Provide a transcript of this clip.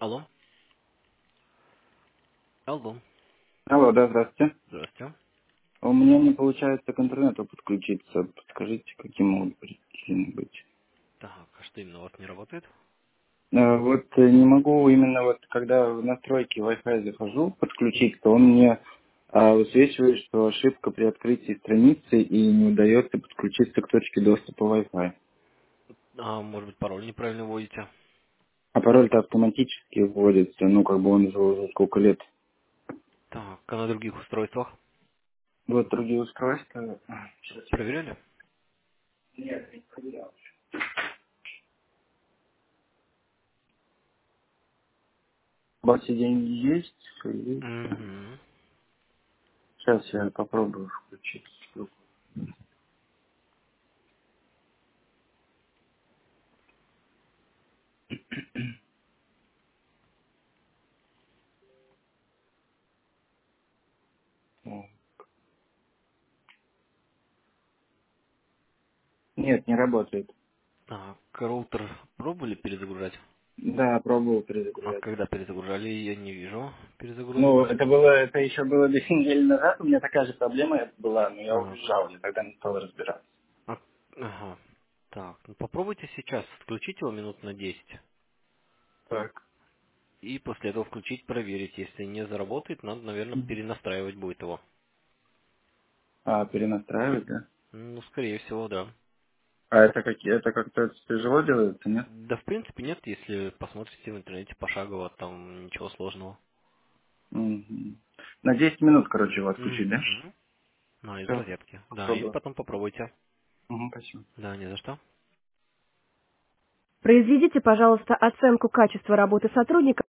Алло. Алло. Алло, да, здравствуйте. Здравствуйте. У меня не получается к интернету подключиться. Подскажите, какие могут причины быть? Так, а что именно у вас не работает? Вот не могу именно вот, когда в настройки Wi-Fi захожу подключить, то он мне высвечивает, что ошибка при открытии страницы и не удается подключиться к точке доступа Wi-Fi. А, может быть, пароль неправильно вводите? А пароль-то автоматически вводится, ну, как бы он же уже сколько лет. Так, а на других устройствах? Вот другие устройства. Сейчас я... Проверяли? Нет, не проверял. У вас все деньги есть? Угу. Сейчас я попробую включить. Нет, не работает. Так, роутер пробовали перезагружать? Да, пробовал А перезагружать. когда перезагружали, я не вижу перезагрузок. Ну, это еще было 2 недели назад, у меня такая же проблема была, но я А, уезжал, я тогда не стал разбираться. ага. Так, ну попробуйте сейчас включить его минут на 10. Так. И после этого включить, проверить. Если не заработает, надо, наверное, Мгм. перенастраивать будет его. А, перенастраивать, да? Ну, скорее всего, да. А это как-то тяжело делается, нет? Да, в принципе, нет, если посмотрите в интернете пошагово, там ничего сложного. Мгм. На 10 минут, короче, его отключить, да? Угу. Ну, из Все, розетки. Да, и попробую. потом попробуйте. Угу, спасибо. Да, не за что. Произведите, пожалуйста, оценку качества работы сотрудника